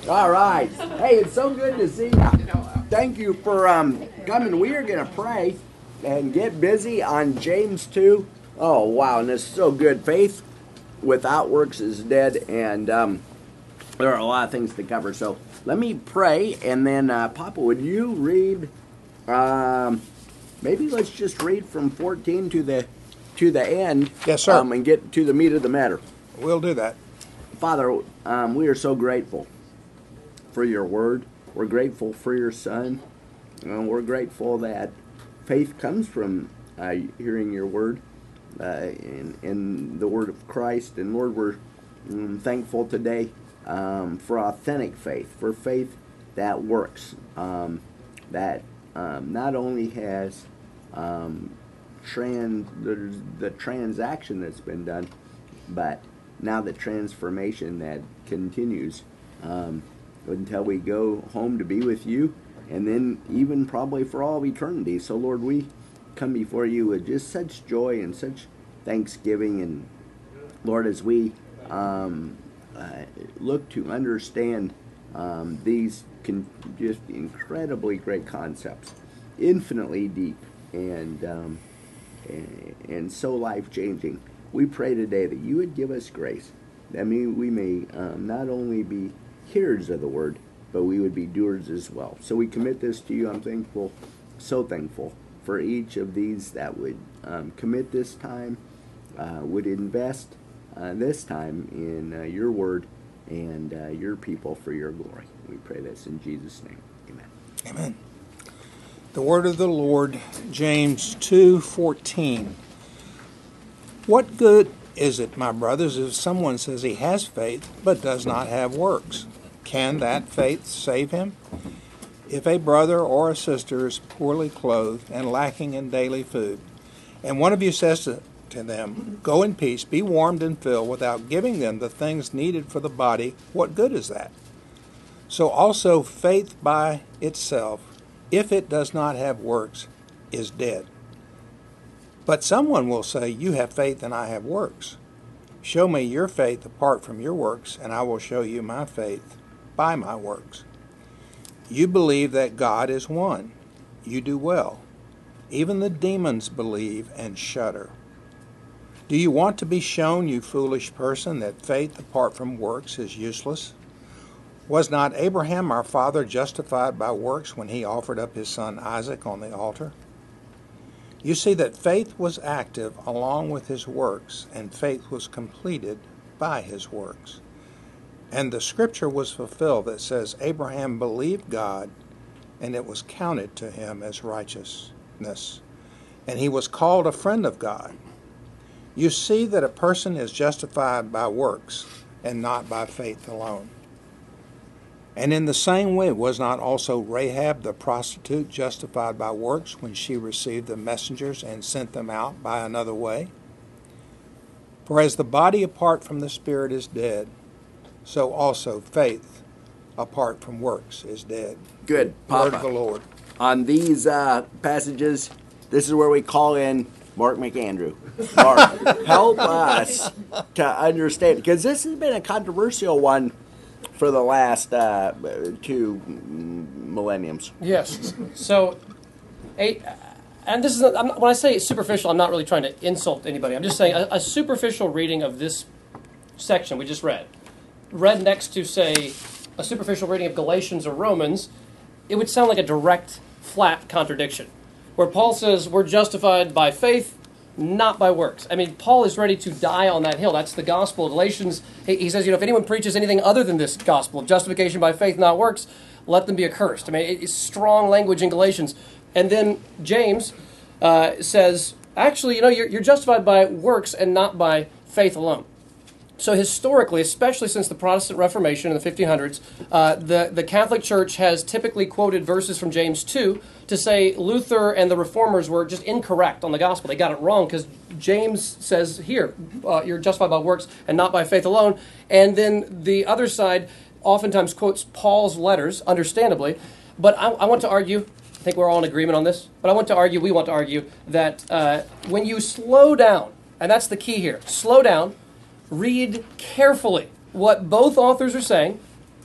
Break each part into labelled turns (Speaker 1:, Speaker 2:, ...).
Speaker 1: All right. Hey, it's so good to see you. Thank you for coming. We are going to pray and get busy on James 2. Oh, wow. And it's so good. Faith without works is dead. And there are a lot of things to cover. So let me pray. And then, Papa, would you read? Maybe let's just read from 14 to the end.
Speaker 2: Yes, sir.
Speaker 1: And get to the meat of the matter.
Speaker 2: We'll do that.
Speaker 1: Father, we are so grateful for your word. We're grateful for your son. We're grateful that faith comes from hearing your word in the word of Christ. And Lord, we're thankful today for authentic faith, for faith that works, that not only has the transaction that's been done, but now the transformation that continues until we go home to be with you, and then even probably for all of eternity. So Lord, we come before you with just such joy and such thanksgiving. And Lord, as we look to understand these just incredibly great concepts, infinitely deep and so life-changing, we pray today that you would give us grace, that we may not only be hearers of the word, but we would be doers as well. So we commit this to you. I'm thankful, so thankful for each of these that would commit this time, would invest this time in your word and your people for your glory. We pray this in Jesus' name. Amen.
Speaker 2: Amen. The word of the Lord, James 2:14. What good is it, my brothers, if someone says he has faith but does not have works? Can that faith save him? If a brother or a sister is poorly clothed and lacking in daily food, and one of you says to them, "Go in peace, be warmed and filled," without giving them the things needed for the body, what good is that? So also faith by itself, if it does not have works, is dead. But someone will say, "You have faith and I have works. Show me your faith apart from your works, and I will show you my faith by my works. You believe that God is one. You do well. Even the demons believe and shudder. Do you want to be shown, you foolish person, that faith apart from works is useless? Was not Abraham our father justified by works when he offered up his son Isaac on the altar? You see that faith was active along with his works, and faith was completed by his works. And the scripture was fulfilled that says, Abraham believed God, and it was counted to him as righteousness. And he was called a friend of God. You see that a person is justified by works, and not by faith alone. And in the same way, was not also Rahab the prostitute justified by works when she received the messengers and sent them out by another way? For as the body apart from the spirit is dead, so also faith apart from works is dead.
Speaker 1: Good, Papa.
Speaker 2: Word of the Lord.
Speaker 1: On these passages, this is where we call in Mark McAndrew. Mark, help us to understand, because this has been a controversial one for the last 2 millenniums.
Speaker 3: Yes. So, and this is when I say superficial, I'm not really trying to insult anybody. I'm just saying a superficial reading of this section we just read next to, say, a superficial reading of Galatians or Romans, it would sound like a direct, flat contradiction, where Paul says we're justified by faith, not by works. I mean, Paul is ready to die on that hill. That's the gospel. Galatians, he says, if anyone preaches anything other than this gospel of justification by faith, not works, let them be accursed. I mean, it's strong language in Galatians. And then James says, actually, you're justified by works and not by faith alone. So historically, especially since the Protestant Reformation in the 1500s, the Catholic Church has typically quoted verses from James 2 to say Luther and the Reformers were just incorrect on the gospel. They got it wrong because James says here, you're justified by works and not by faith alone. And then the other side oftentimes quotes Paul's letters, understandably. But I want to argue, I think we're all in agreement on this, but we want to argue that when you slow down, and that's the key here, slow down, read carefully what both authors are saying,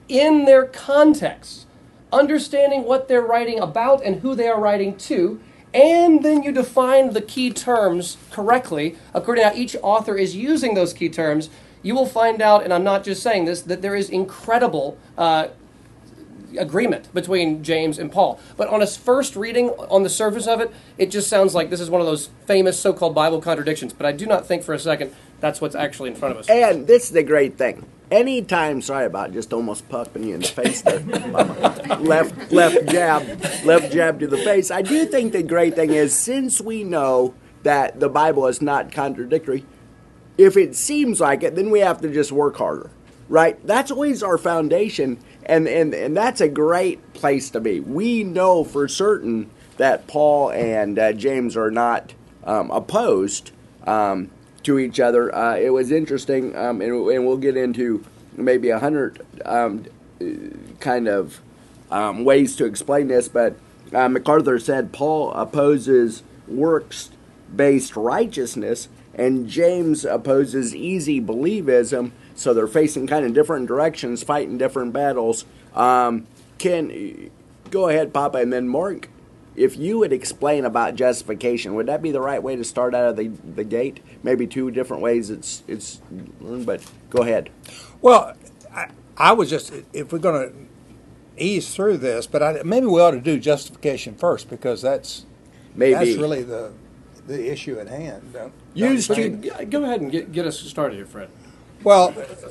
Speaker 3: in their context, understanding what they're writing about and who they are writing to, and then you define the key terms correctly, according to how each author is using those key terms, you will find out, and I'm not just saying this, that there is incredible agreement between James and Paul. But on a first reading, on the surface of it, it just sounds like this is one of those famous so-called Bible contradictions. But I do not think for a second that's what's actually in front of us.
Speaker 1: And this is the great thing. Anytime, sorry about just almost pumping you in the face there. left jab to the face. I do think the great thing is, since we know that the Bible is not contradictory, if it seems like it, then we have to just work harder, right? That's always our foundation, and that's a great place to be. We know for certain that Paul and James are not opposed to each other. It was interesting, and we'll get into maybe 100 kind of ways to explain this, but MacArthur said Paul opposes works-based righteousness, and James opposes easy believism, so they're facing kind of different directions, fighting different battles. Go ahead, Papa, and then Mark, if you would explain about justification, would that be the right way to start out of the gate? Maybe two different ways it's learned, but go ahead.
Speaker 2: Well, I was just, if we're going to ease through this, but maybe we ought to do justification first, because that's really the issue at hand.
Speaker 3: Go ahead and get us started here, Fred.
Speaker 2: Well,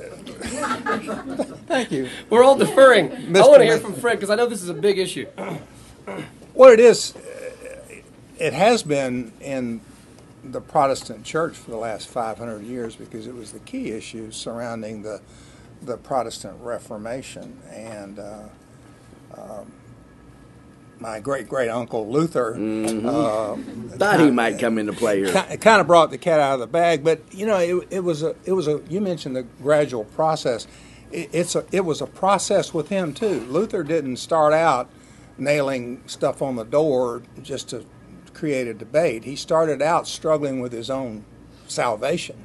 Speaker 2: thank you.
Speaker 3: We're all deferring. I want to hear from Fred, because I know this is a big issue.
Speaker 2: What it is, it has been in the Protestant church for the last 500 years, because it was the key issue surrounding the Protestant Reformation. And my great-great-uncle Luther
Speaker 1: thought he might come into play here.
Speaker 2: Kind of brought the cat out of the bag, but it was a you mentioned the gradual process. It was a process with him too. Luther didn't start out nailing stuff on the door just to create a debate. He started out struggling with his own salvation,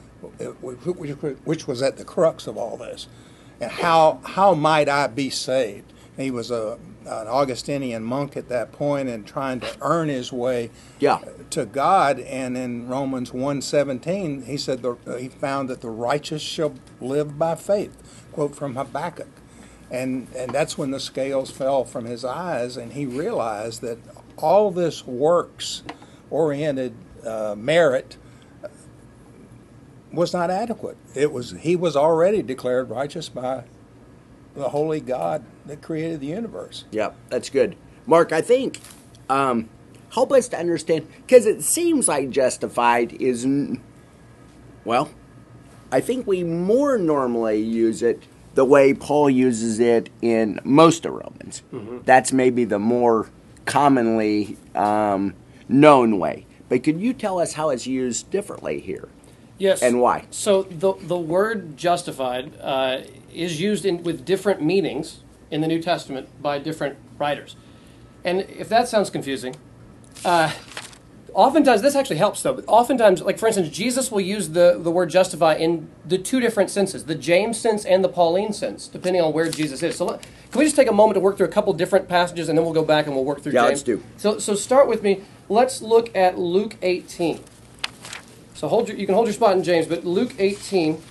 Speaker 2: which was at the crux of all this. And how might I be saved? And he was an Augustinian monk at that point, and trying to earn his way to God. And in Romans 1:17, he said he found that the righteous shall live by faith. Quote from Habakkuk. And that's when the scales fell from his eyes, and he realized that all this works-oriented merit was not adequate. He was already declared righteous by the holy God that created the universe.
Speaker 1: Yeah, that's good. Mark, I think, help us to understand, because it seems like justified is, well, I think we more normally use it the way Paul uses it in most of Romans. Mm-hmm. That's maybe the more commonly known way. But could you tell us how it's used differently here?
Speaker 3: Yes.
Speaker 1: And why?
Speaker 3: So the word justified is used with different meanings in the New Testament by different writers. And if that sounds confusing, oftentimes, this actually helps though, but oftentimes, like for instance, Jesus will use the word justify in the two different senses, the James sense and the Pauline sense, depending on where Jesus is. So can we just take a moment to work through a couple different passages, and then we'll go back and we'll work through James?
Speaker 1: Let's do.
Speaker 3: So start with me. Let's look at Luke 18. So you can hold your spot in James, but Luke 18.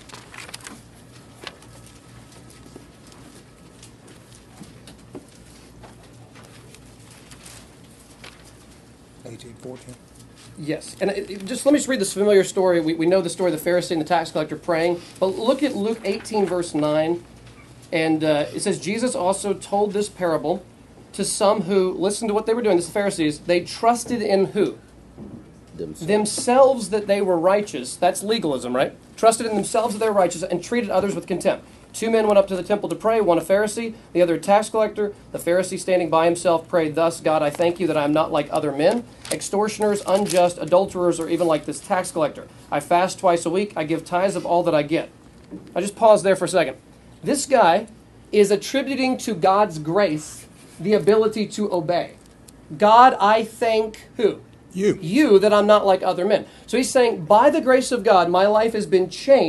Speaker 3: Yes, and just let me just read this familiar story. We know the story of the Pharisee and the tax collector praying, but look at Luke 18, verse 9, and it says, Jesus also told this parable to some who, listen to what they were doing, this is the Pharisees, they trusted in who? Themselves that they were righteous. That's legalism, right? Trusted in themselves that they were righteous and treated others with contempt. Two men went up to the temple to pray, one a Pharisee, the other a tax collector. The Pharisee, standing by himself, prayed thus, God, I thank you that I am not like other men, extortioners, unjust, adulterers, or even like this tax collector. I fast twice a week. I give tithes of all that I get. I just pause there for a second. This guy is attributing to God's grace the ability to obey. God, I thank who? You that I'm not like other men. So he's saying, by the grace of God, my life has been changed,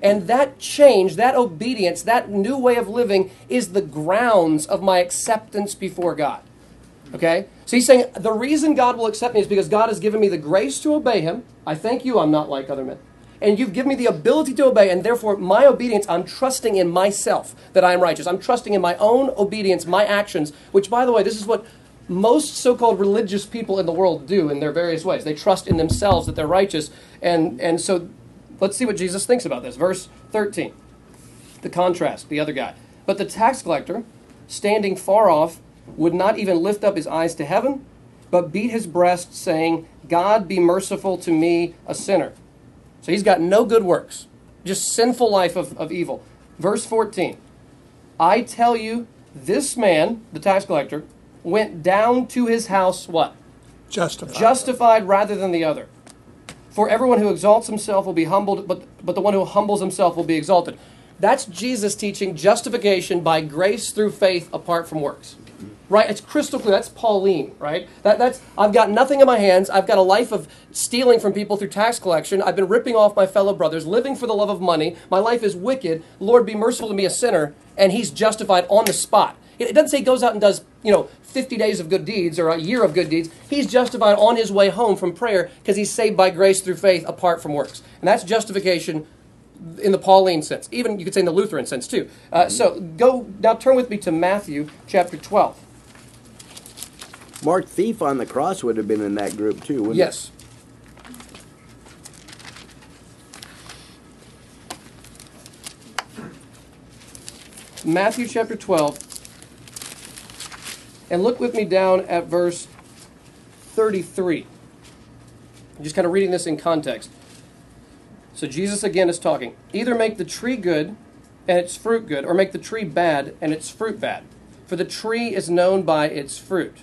Speaker 3: And that change, that obedience, that new way of living is the grounds of my acceptance before God. Okay? So he's saying the reason God will accept me is because God has given me the grace to obey him. I thank you, I'm not like other men. And you've given me the ability to obey, and therefore my obedience, I'm trusting in myself that I am righteous. I'm trusting in my own obedience, my actions, which, by the way, this is what most so-called religious people in the world do in their various ways. They trust in themselves that they're righteous. And so let's see what Jesus thinks about this. Verse 13, the contrast, the other guy. But the tax collector, standing far off, would not even lift up his eyes to heaven, but beat his breast, saying, God be merciful to me, a sinner. So he's got no good works, just sinful life of evil. Verse 14, I tell you, this man, the tax collector, went down to his house, what?
Speaker 2: Justified.
Speaker 3: Justified rather than the other. For everyone who exalts himself will be humbled, but the one who humbles himself will be exalted. That's Jesus teaching justification by grace through faith apart from works. Right? It's crystal clear. That's Pauline, right? That's I've got nothing in my hands. I've got a life of stealing from people through tax collection. I've been ripping off my fellow brothers, living for the love of money. My life is wicked. Lord, be merciful to me, a sinner. And he's justified on the spot. It doesn't say he goes out and does, 50 days of good deeds or a year of good deeds. He's justified on his way home from prayer because he's saved by grace through faith apart from works. And that's justification in the Pauline sense. Even you could say in the Lutheran sense too. So turn with me to Matthew chapter 12.
Speaker 1: Mark, thief on the cross would have been in that group too, wouldn't
Speaker 3: Yes. Matthew chapter 12. And look with me down at verse 33. I'm just kind of reading this in context. So Jesus again is talking. Either make the tree good and its fruit good, or make the tree bad and its fruit bad. For the tree is known by its fruit.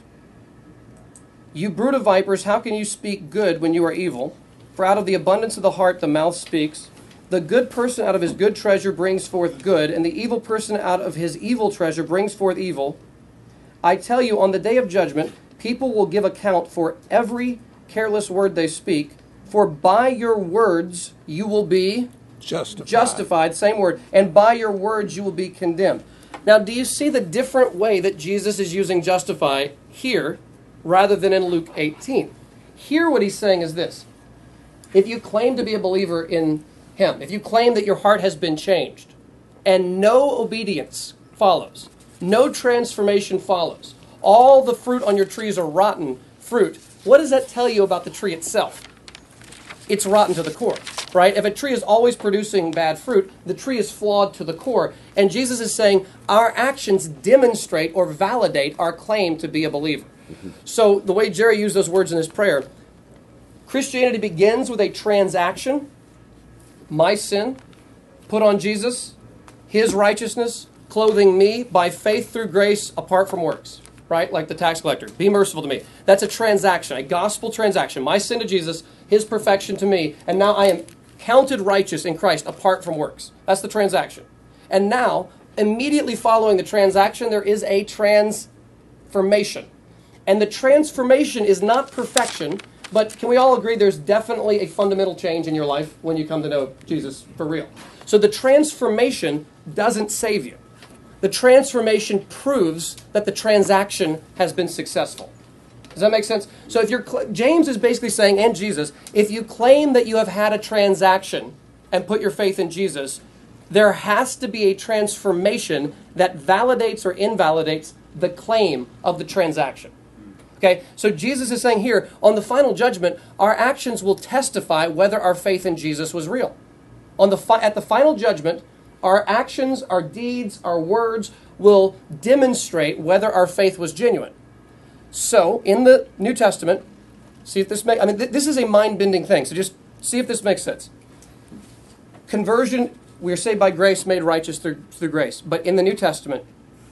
Speaker 3: You brood of vipers, how can you speak good when you are evil? For out of the abundance of the heart the mouth speaks. The good person out of his good treasure brings forth good, and the evil person out of his evil treasure brings forth evil. I tell you, on the day of judgment, people will give account for every careless word they speak, for by your words you will be justified, same word, and by your words you will be condemned. Now, do you see the different way that Jesus is using justify here rather than in Luke 18? Here what he's saying is this. If you claim to be a believer in him, if you claim that your heart has been changed, and no obedience follows, no transformation follows, all the fruit on your trees are rotten fruit, what does that tell you about the tree itself? It's rotten to the core, right? If a tree is always producing bad fruit, the tree is flawed to the core. And Jesus is saying our actions demonstrate or validate our claim to be a believer. So the way Jerry used those words in his prayer, Christianity begins with a transaction, my sin, put on Jesus, his righteousness, clothing me by faith through grace apart from works, right? Like the tax collector. Be merciful to me. That's a transaction, a gospel transaction. My sin to Jesus, his perfection to me, and now I am counted righteous in Christ apart from works. That's the transaction. And now, immediately following the transaction, there is a transformation. And the transformation is not perfection, but can we all agree there's definitely a fundamental change in your life when you come to know Jesus for real? So the transformation doesn't save you. The transformation proves that the transaction has been successful. Does that make sense? So if James is basically saying, and Jesus, if you claim that you have had a transaction and put your faith in Jesus, there has to be a transformation that validates or invalidates the claim of the transaction. Okay, so Jesus is saying here, on the final judgment, our actions will testify whether our faith in Jesus was real. At the final judgment, our actions, our deeds, our words will demonstrate whether our faith was genuine. So, in the New Testament, see if this makes... this is a mind-bending thing, so just see if this makes sense. Conversion, we are saved by grace, made righteous through grace. But in the New Testament,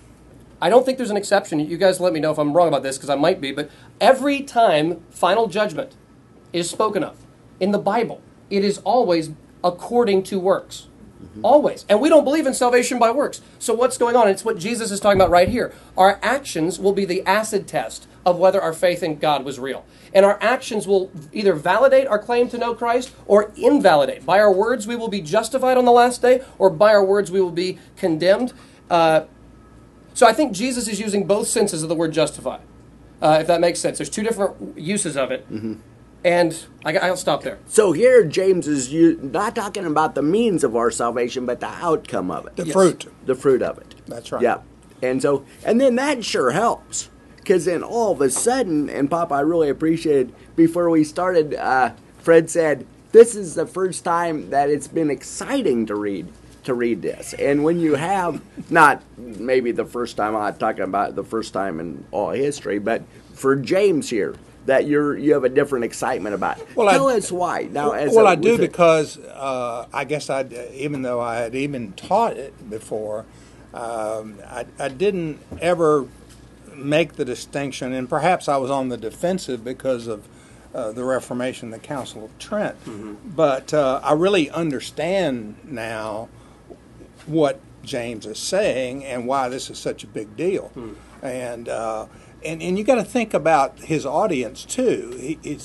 Speaker 3: I don't think there's an exception. You guys let me know if I'm wrong about this, because I might be. But every time final judgment is spoken of in the Bible, it is always according to works. Always. And we don't believe in salvation by works. So what's going on? It's what Jesus is talking about right here. Our actions will be the acid test of whether our faith in God was real. And our actions will either validate our claim to know Christ or invalidate. By our words, we will be justified on the last day, or by our words, we will be condemned. So I think Jesus is using both senses of the word justify, if that makes sense. There's two different uses of it. And I'll stop there.
Speaker 1: So here, James is not talking about the means of our salvation, but the outcome of it.
Speaker 2: The fruit.
Speaker 1: The fruit of it.
Speaker 2: That's right.
Speaker 1: Yeah. And then that sure helps. Because then all of a sudden, and Papa, I really appreciated, before we started, Fred said, this is the first time that it's been exciting to read this. And when you have, not maybe the first time, I'm not talking about the first time in all history, but for James here, that you have a different excitement about it.
Speaker 2: Well,
Speaker 1: Tell us why. Now,
Speaker 2: I do because I guess even though I had even taught it before, I didn't ever make the distinction, and perhaps I was on the defensive because of the Reformation, the Council of Trent. But I really understand now what James is saying and why this is such a big deal. And you got to think about his audience too. He's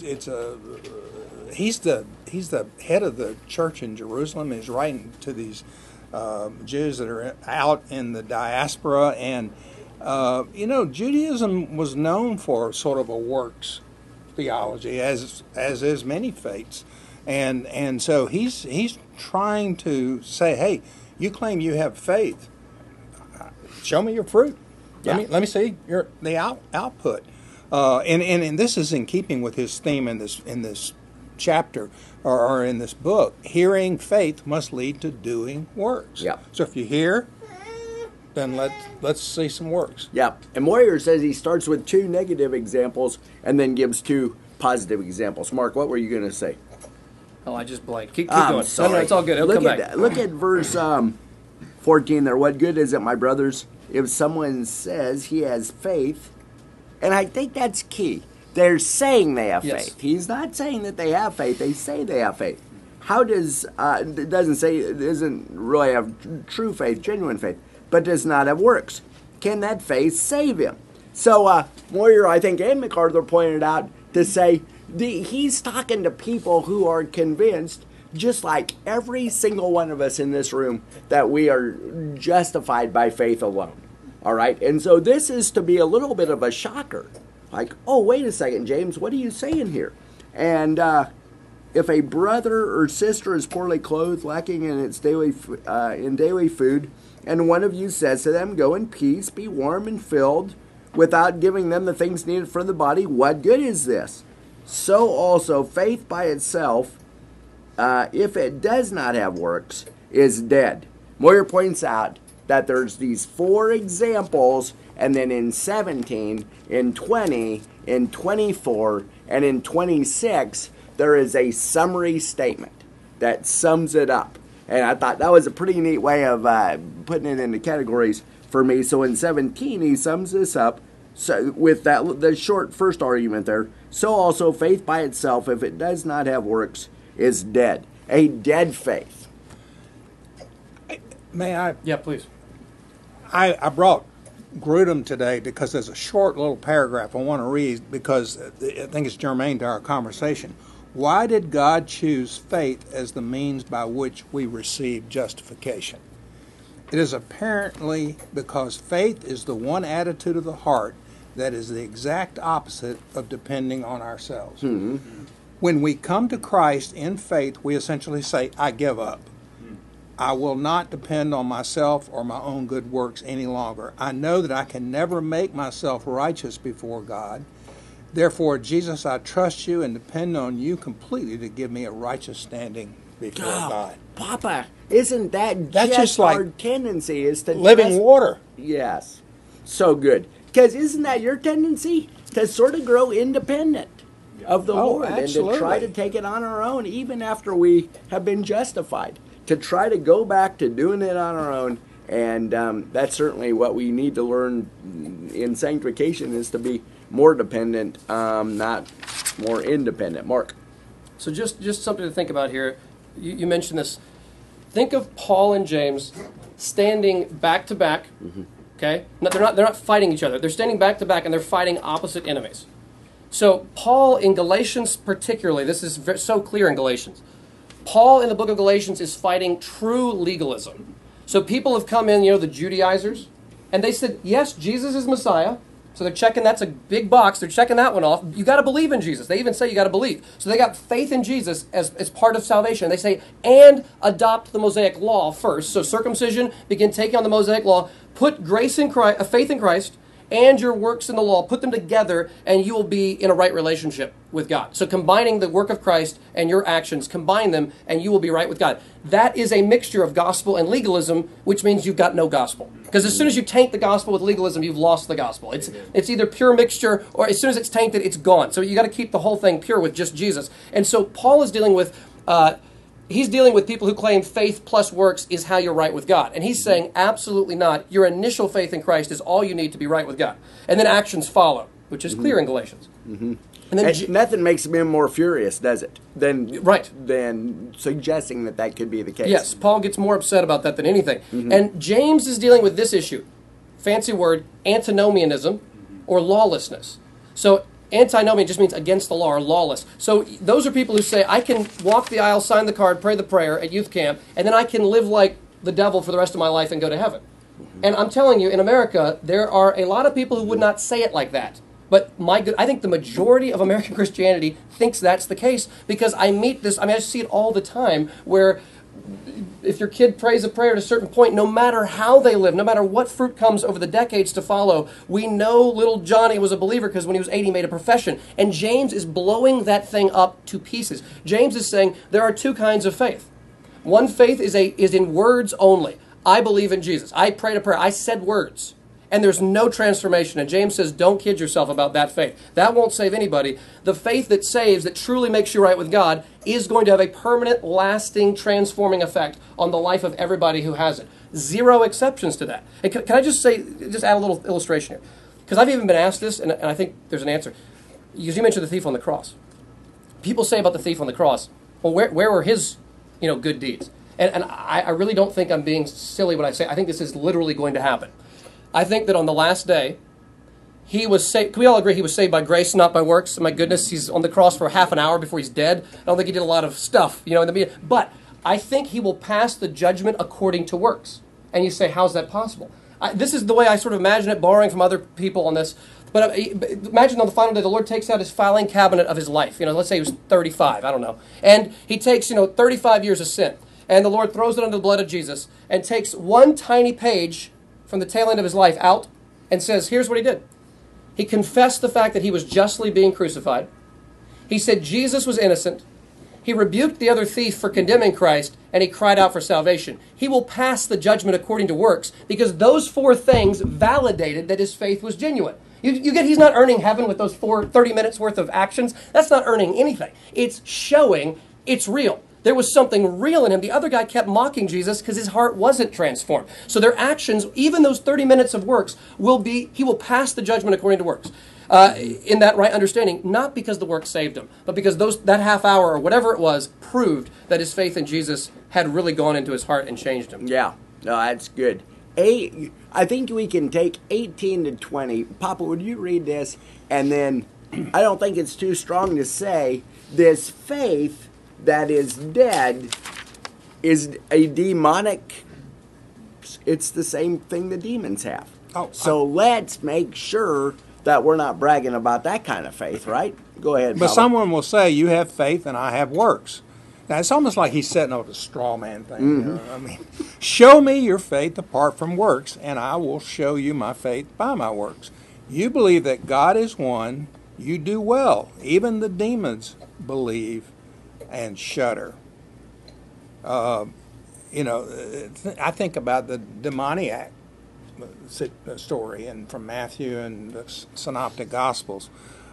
Speaker 2: the head of the church in Jerusalem. He's writing to these Jews that are out in the diaspora, and Judaism was known for sort of a works theology, as is many faiths, and so he's trying to say, hey, you claim you have faith. Show me your fruit.
Speaker 1: Yeah.
Speaker 2: Let me see the output. And this is in keeping with his theme in this chapter or in this book. Hearing faith must lead to doing works.
Speaker 1: Yeah.
Speaker 2: So if you hear, then let's see some works.
Speaker 1: Yeah. And Moyer says he starts with 2 negative examples and then gives 2 positive examples. Mark, what were you going to say?
Speaker 3: Oh, I just blanked. Keep going.
Speaker 1: Sorry.
Speaker 3: No, it's all good. It'll come back.
Speaker 1: Look at verse 14 there. What good is it, my brothers, if someone says he has faith? And I think that's key. They're saying they have faith. He's not saying that they have faith. They say they have faith. How does, it doesn't say, it doesn't really have true faith, genuine faith, but does not have works. Can that faith save him? So Moyer, I think, and MacArthur pointed out to say, he's talking to people who are convinced, just like every single one of us in this room, that we are justified by faith alone. All right? And so this is to be a little bit of a shocker. Like, oh, wait a second, James, what are you saying here? And if a brother or sister is poorly clothed, lacking in its daily food, and one of you says to them, go in peace, be warm and filled, without giving them the things needed for the body, what good is this? So also, faith by itself, if it does not have works, is dead. Moyer points out that there's these 4 examples, and then in 17, in 20, in 24, and in 26, there is a summary statement that sums it up. And I thought that was a pretty neat way of putting it into categories for me. So in 17, he sums this up with the short first argument there. So also faith by itself, if it does not have works, is dead. A dead faith.
Speaker 2: May I?
Speaker 3: Yeah, please.
Speaker 2: I brought Grudem today because there's a short little paragraph I want to read because I think it's germane to our conversation. Why did God choose faith as the means by which we receive justification? It is apparently because faith is the one attitude of the heart that is the exact opposite of depending on ourselves.
Speaker 1: Mm-hmm.
Speaker 2: When we come to Christ in faith, we essentially say, I give up. I will not depend on myself or my own good works any longer. I know that I can never make myself righteous before God. Therefore, Jesus, I trust you and depend on you completely to give me a righteous standing before God.
Speaker 1: Papa, isn't that
Speaker 2: That's
Speaker 1: just
Speaker 2: like
Speaker 1: our tendency is to
Speaker 2: living water?
Speaker 1: Yes. So good. Because isn't that your tendency? To sort of grow independent of the Lord
Speaker 2: absolutely.
Speaker 1: and to try to take it on our own even after we have been justified. To try to go back to doing it on our own. And that's certainly what we need to learn in sanctification is to be more dependent, not more independent. Mark.
Speaker 3: So just something to think about here. You mentioned this. Think of Paul and James standing back to back Okay? No, they're not fighting each other. They're standing back to back and they're fighting opposite enemies. So Paul in Galatians particularly, this is so clear in Galatians, Paul in the book of Galatians is fighting true legalism. So people have come in, the Judaizers, and they said, yes, Jesus is Messiah. So they're checking, that's a big box, they're checking that one off. You got to believe in Jesus. They even say you got to believe. So they got faith in Jesus as part of salvation. They say, and adopt the Mosaic law first. So circumcision, begin taking on the Mosaic law, put grace in Christ, faith in Christ, and your works in the law, put them together, and you will be in a right relationship with God. So combining the work of Christ and your actions, combine them, and you will be right with God. That is a mixture of gospel and legalism, which means you've got no gospel. Because as soon as you taint the gospel with legalism, you've lost the gospel. It's either pure mixture, or as soon as it's tainted, it's gone. So you got to keep the whole thing pure with just Jesus. And so Paul is dealing with... He's dealing with people who claim faith plus works is how you're right with God. And he's saying, absolutely not. Your initial faith in Christ is all you need to be right with God. And then actions follow, which is clear in Galatians.
Speaker 1: And then nothing makes him more furious, does it? Than suggesting that could be the case.
Speaker 3: Yes, Paul gets more upset about that than anything. And James is dealing with this issue. Fancy word, antinomianism or lawlessness. So antinomian just means against the law or lawless. So those are people who say, I can walk the aisle, sign the card, pray the prayer at youth camp, and then I can live like the devil for the rest of my life and go to heaven. And I'm telling you, in America, there are a lot of people who would not say it like that. But I think the majority of American Christianity thinks that's the case, because I just see it all the time, where if your kid prays a prayer at a certain point, no matter how they live, no matter what fruit comes over the decades to follow, we know little Johnny was a believer because when he was 8, he made a profession. And James is blowing that thing up to pieces. James is saying there are two kinds of faith. One faith is in words only. I believe in Jesus. I prayed a prayer. I said words. And there's no transformation. And James says, don't kid yourself about that faith. That won't save anybody. The faith that saves, that truly makes you right with God, is going to have a permanent, lasting, transforming effect on the life of everybody who has it. Zero exceptions to that. And can I just add a little illustration here? Because I've even been asked this, and I think there's an answer. Because you mentioned the thief on the cross. People say about the thief on the cross, well, where were his good deeds? And I really don't think I'm being silly when I say I think this is literally going to happen. I think that on the last day, he was saved. Can we all agree he was saved by grace, not by works? My goodness, he's on the cross for half an hour before he's dead. I don't think he did a lot of stuff, in the media. But I think he will pass the judgment according to works. And you say, how's that possible? This is the way I sort of imagine it, borrowing from other people on this. But imagine on the final day, the Lord takes out his filing cabinet of his life. Let's say he was 35, I don't know. And he takes, 35 years of sin. And the Lord throws it under the blood of Jesus and takes one tiny page from the tail end of his life out and says, here's what he did. He confessed the fact that he was justly being crucified. He said Jesus was innocent. He rebuked the other thief for condemning Christ, and he cried out for salvation. He will pass the judgment according to works because those 4 things validated that his faith was genuine. You get he's not earning heaven with those 30 minutes worth of actions. That's not earning anything. It's showing it's real. There was something real in him. The other guy kept mocking Jesus because his heart wasn't transformed. So their actions, even those 30 minutes of works, he will pass the judgment according to works. In that right understanding, not because the work saved him, but because that half hour or whatever it was proved that his faith in Jesus had really gone into his heart and changed him.
Speaker 1: Yeah, no, that's good. I think we can take 18 to 20. Papa, would you read this? And then I don't think it's too strong to say this faith that is dead is a demonic. It's the same thing the demons have. So let's make sure that we're not bragging about that kind of faith, right? Go ahead.
Speaker 2: But
Speaker 1: Papa.
Speaker 2: someone will say, you have faith and I have works. Now, it's almost like he's setting up a straw man thing. Show me your faith apart from works, and I will show you my faith by my works. You believe that God is one, you do well. Even the demons believe and shudder. I think about the demoniac story and from Matthew and the Synoptic Gospels.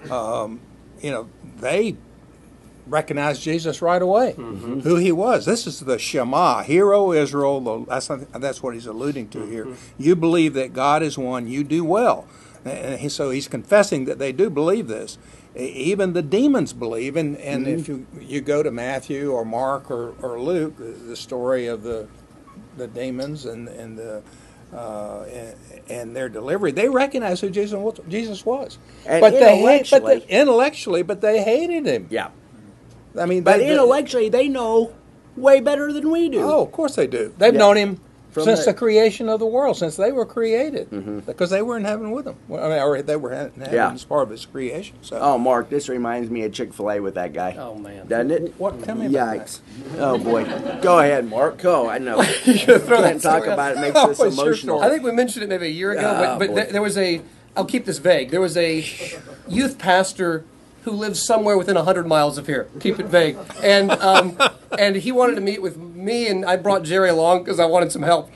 Speaker 2: They recognized Jesus right away, who he was. This is the Shema, Hear, O Israel. That's what he's alluding to here. You believe that God is one, you do well. And so he's confessing that they do believe this. Even the demons believe, and if you go to Matthew or Mark or Luke, the story of the demons and the and their delivery, they recognized who Jesus was.
Speaker 1: And
Speaker 2: but
Speaker 1: intellectually-
Speaker 2: intellectually, but they hated him.
Speaker 1: Yeah.
Speaker 2: I mean,
Speaker 1: But intellectually, they know way better than we do.
Speaker 2: oh, of course they do. They've
Speaker 1: Yeah.
Speaker 2: known him
Speaker 1: From
Speaker 2: since
Speaker 1: the-
Speaker 2: the creation of the world, since they were created, because they were in heaven with him. Well, I mean, or they were in heaven
Speaker 1: Yeah.
Speaker 2: as part of his creation. So,
Speaker 1: Oh, Mark, this reminds me of Chick-fil-A with that guy.
Speaker 3: Oh, man.
Speaker 1: Doesn't it?
Speaker 2: what? Tell me about
Speaker 1: Yikes. Oh, boy. Go ahead, Mark. Go. I know.
Speaker 3: Throw that
Speaker 1: Can't talk
Speaker 3: story out.
Speaker 1: about it. Makes
Speaker 2: Oh,
Speaker 1: us
Speaker 2: sure,
Speaker 1: emotional.
Speaker 2: sure.
Speaker 3: I think we mentioned it maybe a year ago,
Speaker 1: Ah,
Speaker 3: but
Speaker 1: boy.
Speaker 3: there was a, I'll keep this vague, there was a youth pastor who lives somewhere within 100 miles of here. Keep it vague. And he wanted to meet with me, and I brought Jerry along because I wanted some help.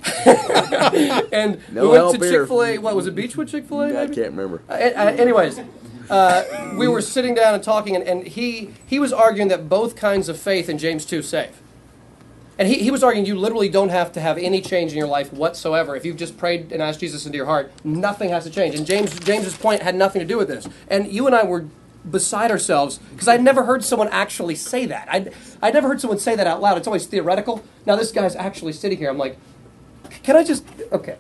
Speaker 3: And
Speaker 1: No
Speaker 3: we went
Speaker 1: help
Speaker 3: to
Speaker 1: here.
Speaker 3: Chick-fil-A, what was it, Beechwood Chick-fil-A?
Speaker 1: I
Speaker 3: maybe?
Speaker 1: can't remember.
Speaker 3: Anyways, we were sitting down and talking, and he was arguing that both kinds of faith in James 2 save. And he was arguing you literally don't have to have any change in your life whatsoever. If you've just prayed and asked Jesus into your heart, nothing has to change. And James's point had nothing to do with this. And you and I were beside ourselves because I'd never heard someone actually say that. I'd never heard someone say that out loud. It's always theoretical. Now this guy's actually sitting here. I'm like, can I just... Okay.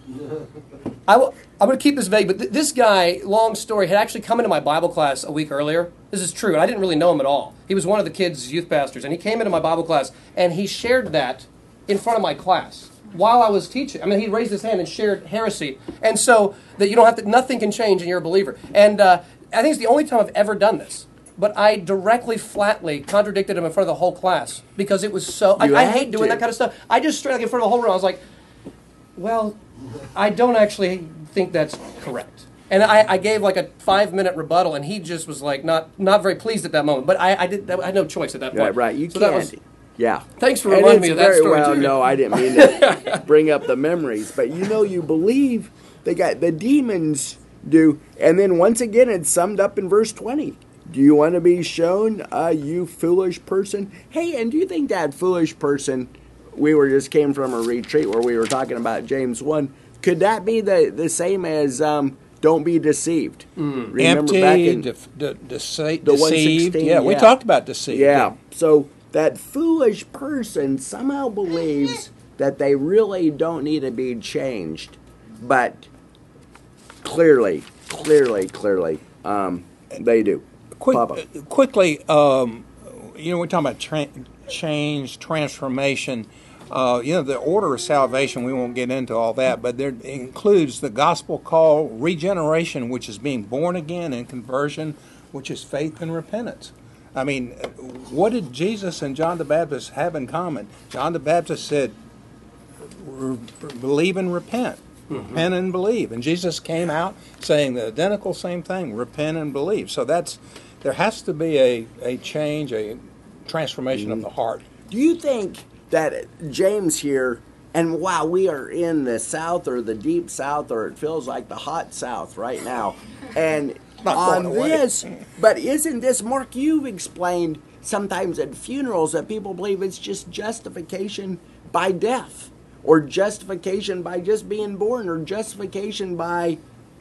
Speaker 3: I'm going to keep this vague, but this guy, long story, had actually come into my Bible class a week earlier. This is true, and I didn't really know him at all. He was one of the kids' youth pastors, and he came into my Bible class, and he shared that in front of my class while I was teaching. I mean, he raised his hand and shared heresy, and so that you don't have to, nothing can change, and you're a believer. And I think it's the only time I've ever done this. But I directly, flatly contradicted him in front of the whole class because it was so... I hate doing that kind of stuff. I just straight like in front of the whole room, I was like, well, I don't actually think that's correct. And I gave like a 5-minute rebuttal, and he just was like not very pleased at that moment. But I had no choice at that point.
Speaker 1: Right. You
Speaker 3: So that
Speaker 1: can't.
Speaker 3: was-
Speaker 1: Yeah.
Speaker 3: Thanks for
Speaker 1: And
Speaker 3: reminding
Speaker 1: it's
Speaker 3: me of that
Speaker 1: very
Speaker 3: story,
Speaker 1: well,
Speaker 3: too.
Speaker 1: no, I didn't mean to bring up the memories, but you believe the demons do, and then once again it's summed up in verse 20. Do you want to be shown, you foolish person? Hey, and do you think that foolish person? We just came from a retreat where we were talking about James 1. Could that be the same as don't be deceived? Remember back
Speaker 2: empty,
Speaker 1: in
Speaker 2: deceived.
Speaker 1: 116,
Speaker 2: Yeah, we
Speaker 1: yeah.
Speaker 2: talked about deceit.
Speaker 1: Yeah. So that foolish person somehow believes that they really don't need to be changed, but clearly, they do. Papa.
Speaker 2: Quickly, we're talking about change, transformation. The order of salvation, we won't get into all that, but there includes the gospel call, regeneration, which is being born again, and conversion, which is faith and repentance. I mean, what did Jesus and John the Baptist have in common? John the Baptist said, believe and repent. Repent and believe. And Jesus came out saying the identical same thing, repent and believe. So there has to be a change, a transformation of the heart.
Speaker 1: Do you think that James here, and wow, we are in the South or the deep South, or it feels like the hot South right now, and
Speaker 2: Not
Speaker 1: on
Speaker 2: going away.
Speaker 1: this, but isn't this, Mark, you've explained sometimes at funerals that people believe it's just justification by death, or justification by just being born, or justification by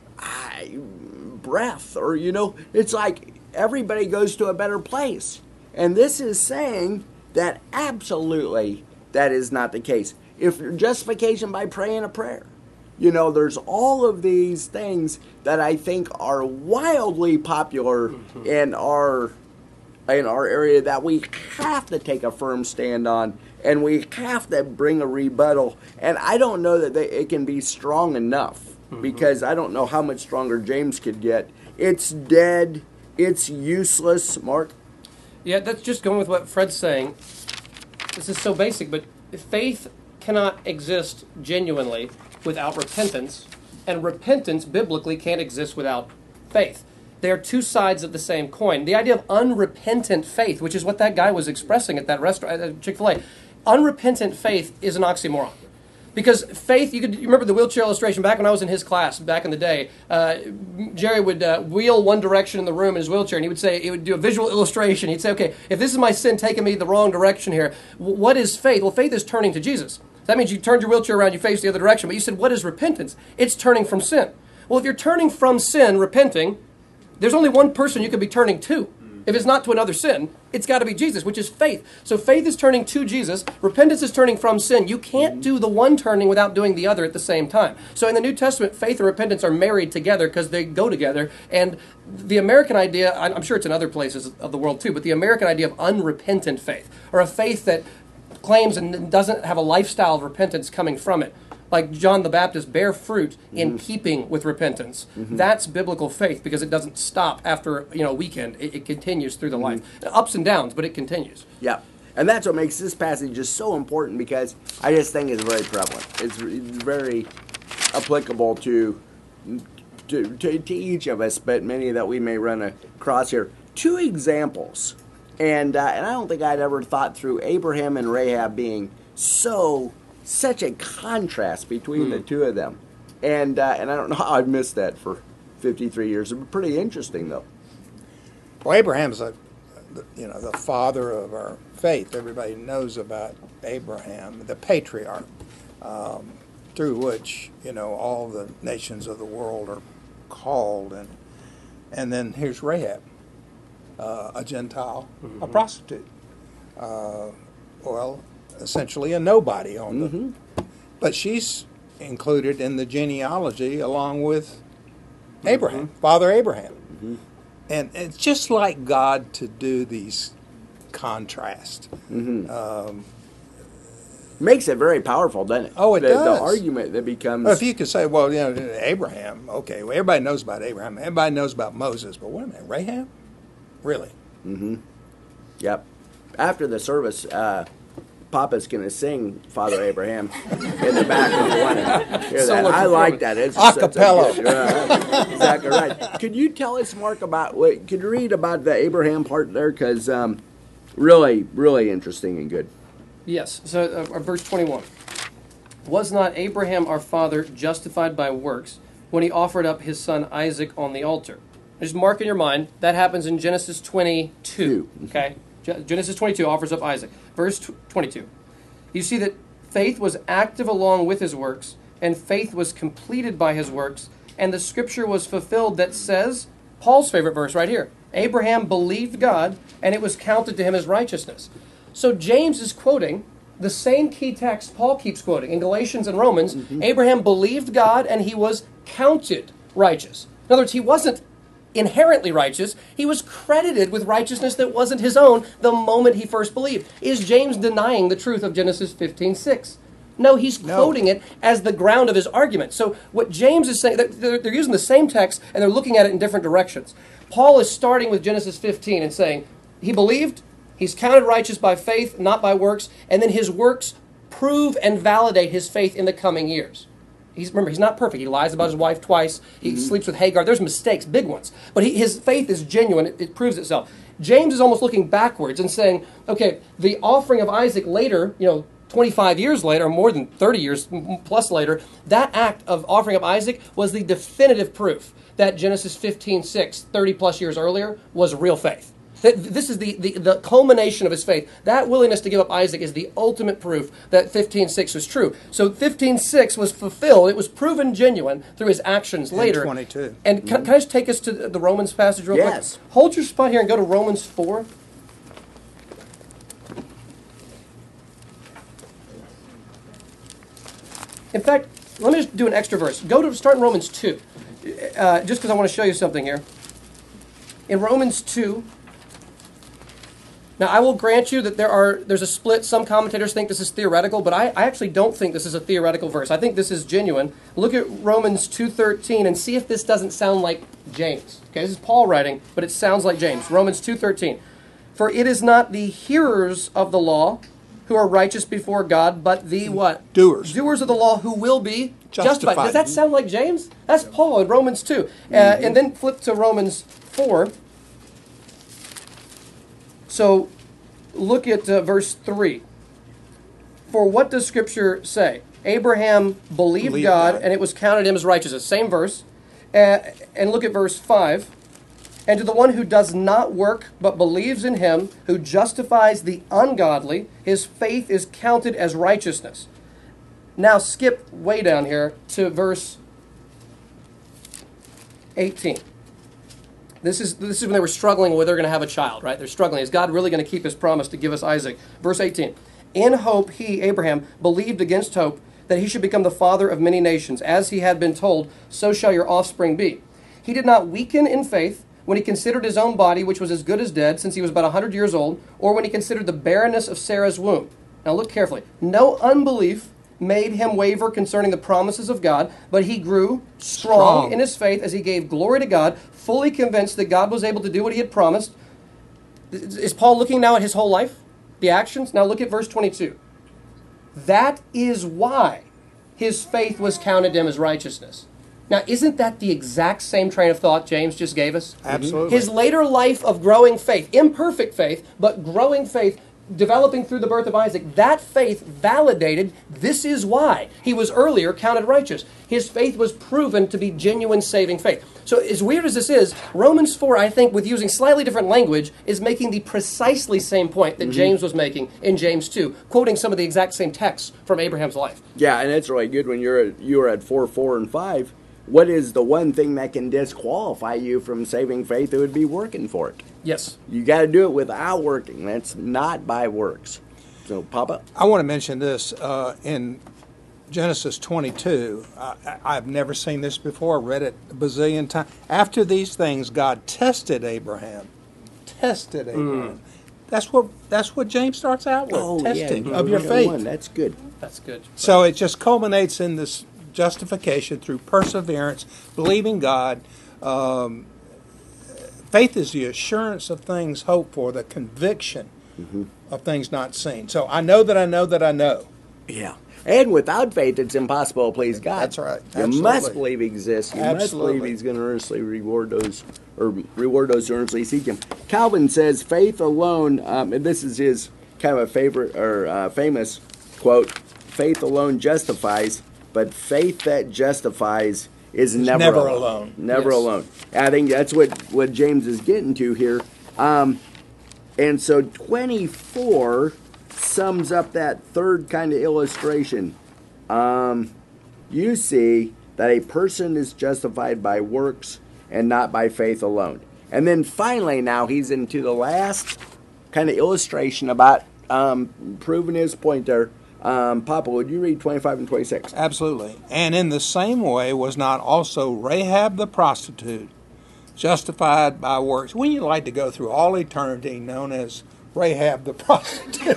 Speaker 1: breath, or it's like everybody goes to a better place. And this is saying that absolutely that is not the case. If justification by praying a prayer, there's all of these things that I think are wildly popular in our area that we have to take a firm stand on, and we have to bring a rebuttal. And I don't know that it can be strong enough, because I don't know how much stronger James could get. It's dead. It's useless, Mark.
Speaker 3: Yeah, that's just going with what Fred's saying. This is so basic, but faith cannot exist genuinely without repentance, and repentance biblically can't exist without faith. They are two sides of the same coin. The idea of unrepentant faith, which is what that guy was expressing at that restaurant, at Chick-fil-A, unrepentant faith is an oxymoron. Because faith, you remember the wheelchair illustration back when I was in his class back in the day. Jerry would wheel one direction in the room in his wheelchair, and he would do a visual illustration. He'd say, okay, if this is my sin taking me the wrong direction here, what is faith? Well, faith is turning to Jesus. That means you turned your wheelchair around, you faced the other direction. But you said, what is repentance? It's turning from sin. Well, if you're turning from sin, repenting, there's only one person you could be turning to. If it's not to another sin, it's got to be Jesus, which is faith. So faith is turning to Jesus. Repentance is turning from sin. You can't do the one turning without doing the other at the same time. So in the New Testament, faith and repentance are married together because they go together. And the American idea, I'm sure it's in other places of the world too, but the American idea of unrepentant faith, or a faith that claims and doesn't have a lifestyle of repentance coming from it, like John the Baptist, bear fruit in keeping with repentance. That's biblical faith because it doesn't stop after a weekend. It continues through the life. Ups and downs, but it continues.
Speaker 1: Yeah. And that's what makes this passage just so important, because I just think it's very prevalent. It's very applicable to each of us, but many that we may run across here. Two examples. And I don't think I'd ever thought through Abraham and Rahab being such a contrast between the two of them. And I don't know how I've missed that for 53 years. It's pretty interesting, though.
Speaker 2: Well, Abraham's the father of our faith. Everybody knows about Abraham, the patriarch, through which all the nations of the world are called. And then here's Rahab, a Gentile, a prostitute. Essentially a nobody on the, but she's included in the genealogy along with Abraham, Father Abraham. And it's just like God to do these contrasts.
Speaker 1: Makes it very powerful, doesn't it?
Speaker 2: Oh, it does.
Speaker 1: The argument that becomes...
Speaker 2: Well, if you could say, well, Abraham, okay, well, everybody knows about Abraham, everybody knows about Moses, but wait a minute, Rahab? Really?
Speaker 1: Yep. After the service, Papa's going to sing Father Abraham in the back if you want to hear that. I like that. It's
Speaker 2: acapella.
Speaker 1: Exactly right. Could you tell us, Mark, could you read about the Abraham part there? Because really, really interesting and good.
Speaker 3: Yes. So verse 21. Was not Abraham our father justified by works when he offered up his son Isaac on the altar? Just mark in your mind, that happens in Genesis 22. Okay? Genesis 22 offers up Isaac. Verse 22. You see that faith was active along with his works, and faith was completed by his works, and the scripture was fulfilled that says, Paul's favorite verse right here, Abraham believed God, and it was counted to him as righteousness. So James is quoting the same key text Paul keeps quoting in Galatians and Romans. Abraham believed God, and he was counted righteous. In other words, he wasn't inherently righteous. He was credited with righteousness that wasn't his own the moment he first believed. Is James denying the truth of Genesis 15:6? No, he's quoting it as the ground of his argument. So what James is saying, they're using the same text and they're looking at it in different directions. Paul is starting with Genesis 15 and saying, he believed, he's counted righteous by faith, not by works, and then his works prove and validate his faith in the coming years. Remember, he's not perfect. He lies about his wife twice. He sleeps with Hagar. There's mistakes, big ones. But his faith is genuine. It proves itself. James is almost looking backwards and saying, okay, the offering of Isaac later, 25 years later, or more than 30 years plus later, that act of offering up Isaac was the definitive proof that Genesis 15:6, 30 plus years earlier, was real faith. This is the culmination of his faith. That willingness to give up Isaac is the ultimate proof that 15:6 was true. So 15:6 was fulfilled. It was proven genuine through his actions later.
Speaker 2: 22.
Speaker 3: And can I just take us to the Romans passage real quick?
Speaker 1: Yes.
Speaker 3: Hold your spot here and go to Romans 4. In fact, let me just do an extra verse. Start in Romans 2, just because I want to show you something here. In Romans 2, now I will grant you that there's a split. Some commentators think this is theoretical, but I actually don't think this is a theoretical verse. I think this is genuine. Look at Romans 2:13 and see if this doesn't sound like James. Okay, this is Paul writing, but it sounds like James. Romans 2:13. For it is not the hearers of the law who are righteous before God, but the what?
Speaker 2: Doers.
Speaker 3: Doers of the law who will be justified. Does that sound like James? That's Paul in Romans 2. And then flip to Romans 4. So look at verse 3. For what does Scripture say? Abraham believed God, and it was counted him as righteousness. Same verse. And look at verse 5. And to the one who does not work, but believes in him, who justifies the ungodly, his faith is counted as righteousness. Now skip way down here to verse 18. This is when they were struggling whether they're going to have a child, right? They're struggling. Is God really going to keep his promise to give us Isaac? Verse 18. In hope he, Abraham, believed against hope that he should become the father of many nations. As he had been told, so shall your offspring be. He did not weaken in faith when he considered his own body, which was as good as dead, since he was about 100 years old, or when he considered the barrenness of Sarah's womb. Now look carefully. No unbelief made him waver concerning the promises of God, but he grew strong in his faith as he gave glory to God, fully convinced that God was able to do what he had promised. Is Paul looking now at his whole life? The actions? Now look at verse 22. That is why his faith was counted to him as righteousness. Now, isn't that the exact same train of thought James just gave us?
Speaker 2: Absolutely.
Speaker 3: His later life of growing faith, imperfect faith, but growing faith, developing through the birth of Isaac, that faith validated this is why he was earlier counted righteous. His faith was proven to be genuine saving faith. So as weird as this is, Romans 4, I think, with using slightly different language, is making the precisely same point that James was making in James 2, quoting some of the exact same texts from Abraham's life.
Speaker 1: Yeah, and it's really good when you are at 4, 4, and 5. What is the one thing that can disqualify you from saving faith? It would be working for it.
Speaker 3: Yes.
Speaker 1: You got to do it without working. That's not by works. So, Papa?
Speaker 2: I want to mention this in Genesis 22. I've never seen this before. I read it a bazillion times. After these things, God tested Abraham. Tested Abraham. That's what James starts out with. Testing of your faith.
Speaker 1: That's good.
Speaker 3: That's good.
Speaker 2: So it just culminates in this justification through perseverance, believing God. Faith is the assurance of things hoped for, the conviction of things not seen. So I know that I know that I know.
Speaker 1: Yeah. And without faith, it's impossible to please God.
Speaker 2: That's right.
Speaker 1: You must believe He exists. You must believe He's going to earnestly reward those who earnestly seek Him. Calvin says, "Faith alone," and this is his kind of a favorite or famous quote: "Faith alone justifies, but faith that justifies is never alone. Never alone." I think that's what James is getting to here. And so 24 sums up that third kind of illustration. You see that a person is justified by works and not by faith alone. And then finally now he's into the last kind of illustration about proving his point there. Papa, would you read 25 and 26?
Speaker 2: Absolutely. And in the same way was not also Rahab the prostitute justified by works? Wouldn't you like to go through all eternity known as Rahab the prostitute?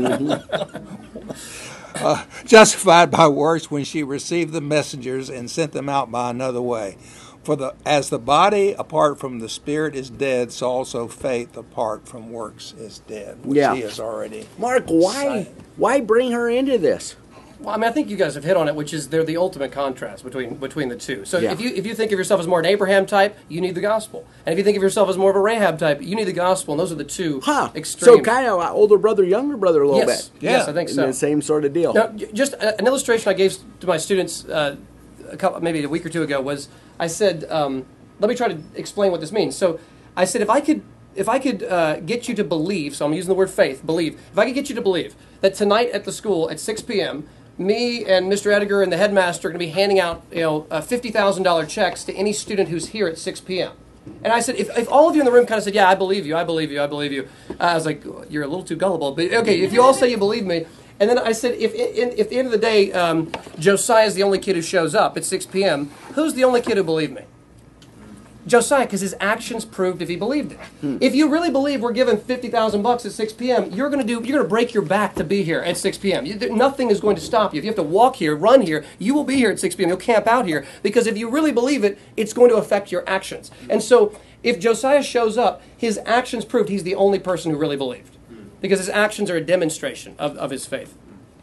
Speaker 2: Justified by works when she received the messengers and sent them out by another way. For as the body apart from the spirit is dead, so also faith apart from works is dead, which he has already.
Speaker 1: Mark, why bring her into this?
Speaker 3: Well, I mean, I think you guys have hit on it, which is they're the ultimate contrast between the two. So if you think of yourself as more an Abraham type, you need the gospel, and if you think of yourself as more of a Rahab type, you need the gospel. And those are the two extremes.
Speaker 1: So kind of older brother, younger brother, a little bit.
Speaker 3: Yes, I think so.
Speaker 1: The same sort of deal.
Speaker 3: Now, just an illustration I gave to my students maybe a week or two ago was I said, let me try to explain what this means. So I said, if I could get you to believe, so I'm using the word faith, believe. If I could get you to believe that tonight at the school at 6 p.m., me and Mr. Edgar and the headmaster are going to be handing out, $50,000 checks to any student who's here at 6 p.m. And I said, if all of you in the room kind of said, yeah, I believe you, I believe you, I believe you. I was like, you're a little too gullible. But okay, if you all say you believe me. And then I said, if at the end of the day, Josiah is the only kid who shows up at 6 p.m., who's the only kid who believed me? Josiah, because his actions proved if he believed it. If you really believe we're giving $50,000 at 6 p.m., you're going to break your back to be here at 6 p.m. Nothing is going to stop you. If you have to walk here, run here, you will be here at 6 p.m. You'll camp out here because if you really believe it, it's going to affect your actions. And so if Josiah shows up, his actions proved he's the only person who really believed because his actions are a demonstration of his faith.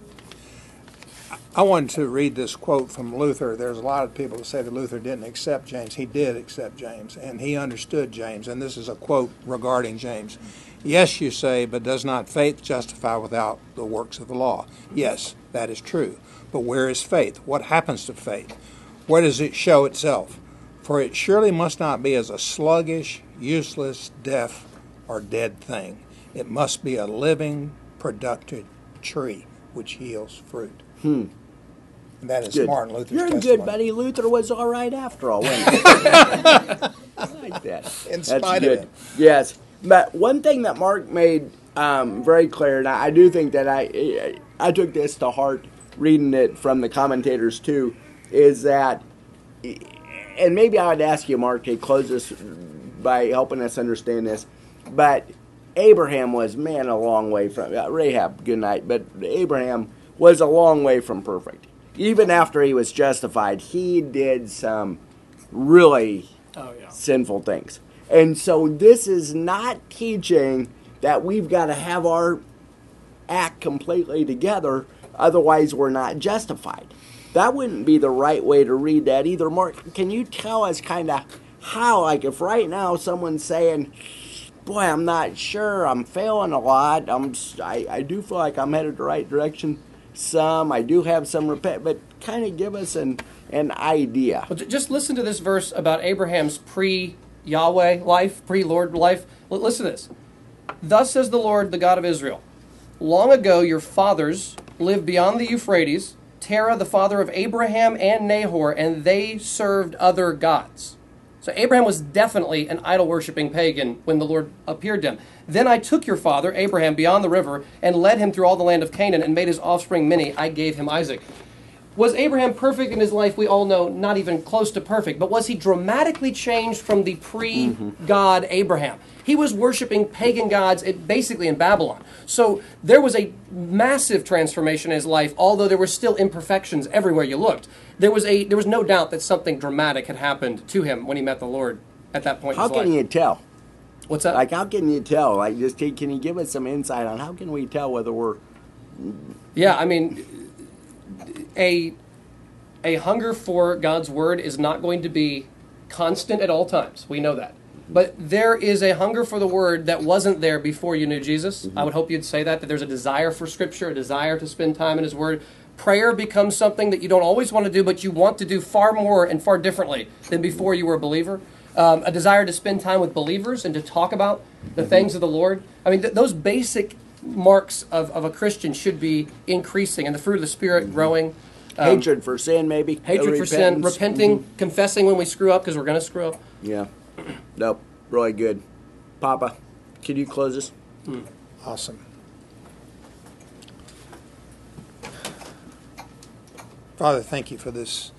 Speaker 2: I wanted to read this quote from Luther. There's a lot of people that say that Luther didn't accept James. He did accept James, and he understood James. And this is a quote regarding James. Yes, you say, but does not faith justify without the works of the law? Yes, that is true. But where is faith? What happens to faith? Where does it show itself? For it surely must not be as a sluggish, useless, deaf, or dead thing. It must be a living, productive tree which yields fruit. And that is
Speaker 1: good.
Speaker 2: Martin Luther's
Speaker 1: You're
Speaker 2: testimony.
Speaker 1: good, buddy. Luther was all right after all, wasn't he? like that.
Speaker 2: In
Speaker 1: That's
Speaker 2: spite of
Speaker 1: good.
Speaker 2: him.
Speaker 1: Yes. But one thing that Mark made very clear, and I do think that I took this to heart reading it from the commentators too, is that, and maybe I would ask you, Mark, to close this by helping us understand this, but Abraham was, man, a long way from, Rahab, good night, but Abraham was a long way from perfect. Even after he was justified, he did some really sinful things. And so this is not teaching that we've got to have our act completely together, otherwise we're not justified. That wouldn't be the right way to read that either. Mark, can you tell us kind of how, like if right now someone's saying, boy, I'm not sure, I'm failing a lot, I do feel like I'm headed the right direction, I do have some repent, but kind of give us an idea.
Speaker 3: Well, just listen to this verse about Abraham's pre-Yahweh life, pre-Lord life. Listen to this. Thus says the Lord, the God of Israel, long ago your fathers lived beyond the Euphrates, Terah, the father of Abraham and Nahor, and they served other gods. So Abraham was definitely an idol-worshipping pagan when the Lord appeared to him. Then I took your father, Abraham, beyond the river and led him through all the land of Canaan and made his offspring many. I gave him Isaac. Was Abraham perfect in his life? We all know not even close to perfect. But was he dramatically changed from the pre-God Abraham? He was worshiping pagan gods basically in Babylon. So there was a massive transformation in his life, although there were still imperfections everywhere you looked. There was no doubt that something dramatic had happened to him when he met the Lord at that point in his life.
Speaker 1: How can you tell?
Speaker 3: What's that?
Speaker 1: Like, how can you tell? Like, just can you give us some insight on how can we tell whether we're...
Speaker 3: Yeah, I mean, a hunger for God's word is not going to be constant at all times. We know that. But there is a hunger for the word that wasn't there before you knew Jesus. Mm-hmm. I would hope you'd say that there's a desire for Scripture, a desire to spend time in His Word. Prayer becomes something that you don't always want to do, but you want to do far more and far differently than before you were a believer. A desire to spend time with believers and to talk about the things of the Lord. I mean, those basic marks of a Christian should be increasing, and the fruit of the Spirit growing.
Speaker 1: Hatred for sin, maybe.
Speaker 3: Hatred for sin, repenting, confessing when we screw up, because we're going to screw up.
Speaker 1: Yeah. Nope. Really good. Papa, can you close this?
Speaker 2: Awesome. Father, thank you for this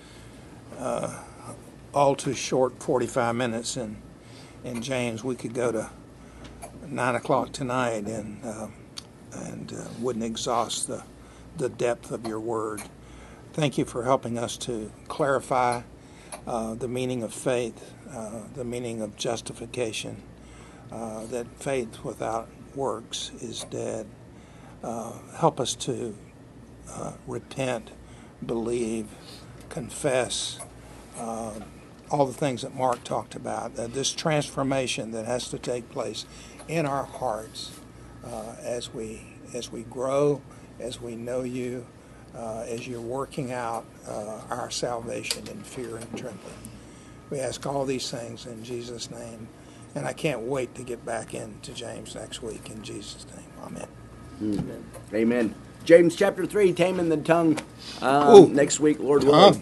Speaker 2: all too short 45 minutes in James. We could go to 9 o'clock tonight and wouldn't exhaust the depth of your word. Thank you for helping us to clarify the meaning of faith, the meaning of justification, that faith without works is dead. Help us to repent, believe, confess, all the things that Mark talked about, this transformation that has to take place in our hearts as we grow, as we know you, as you're working out our salvation in fear and trembling. We ask all these things in Jesus' name, and I can't wait to get back into James next week. In Jesus' name, amen.
Speaker 1: Amen. James chapter 3, taming the tongue. Next week, Lord willing.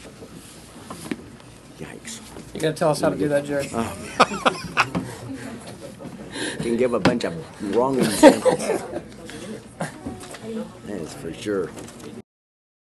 Speaker 1: Yikes.
Speaker 3: You got to tell us how to do that, Jerry.
Speaker 1: Can give a bunch of wrong examples. That is for sure.